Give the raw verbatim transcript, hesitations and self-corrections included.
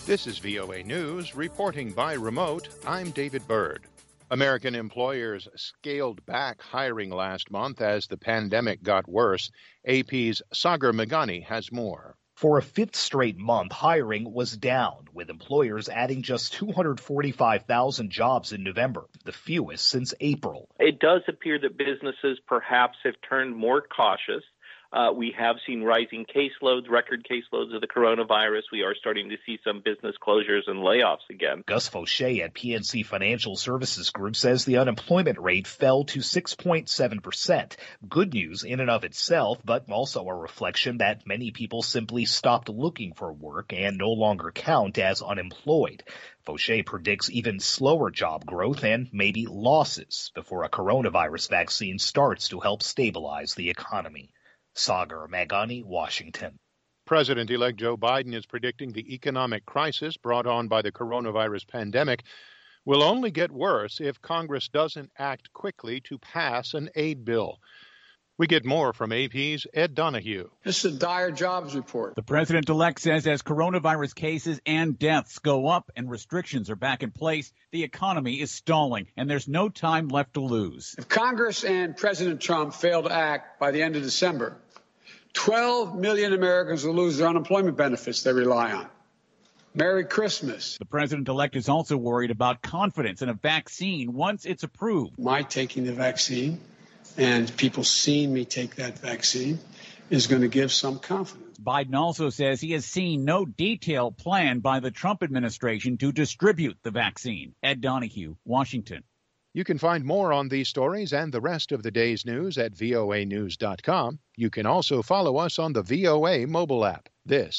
This is V O A News, reporting by remote. I'm David Byrd. American employers scaled back hiring last month as the pandemic got worse. A P's Sagar Meghani has more. For a fifth straight month, hiring was down, with employers adding just two hundred forty-five thousand jobs in November, the fewest since April. It does appear that businesses perhaps have turned more cautious. Uh, we have seen rising caseloads, record caseloads of the coronavirus. We are starting to see some business closures and layoffs again. Gus Fauché at P N C Financial Services Group says the unemployment rate fell to six point seven percent. Good news in and of itself, but also a reflection that many people simply stopped looking for work and no longer count as unemployed. Fauché predicts even slower job growth and maybe losses before a coronavirus vaccine starts to help stabilize the economy. Sagar Meghani, Washington. President-elect Joe Biden is predicting the economic crisis brought on by the coronavirus pandemic will only get worse if Congress doesn't act quickly to pass an aid bill. We get more from A P's Ed Donahue. This is a dire jobs report. The president-elect says as coronavirus cases and deaths go up and restrictions are back in place, the economy is stalling and there's no time left to lose. If Congress and President Trump fail to act by the end of December, twelve million Americans will lose their unemployment benefits they rely on. Merry Christmas. The president-elect is also worried about confidence in a vaccine once it's approved. My taking the vaccine and people seeing me take that vaccine is going to give some confidence. Biden also says he has seen no detailed plan by the Trump administration to distribute the vaccine. Ed Donahue, Washington. You can find more on these stories and the rest of the day's news at voa news dot com. You can also follow us on the V O A mobile app. This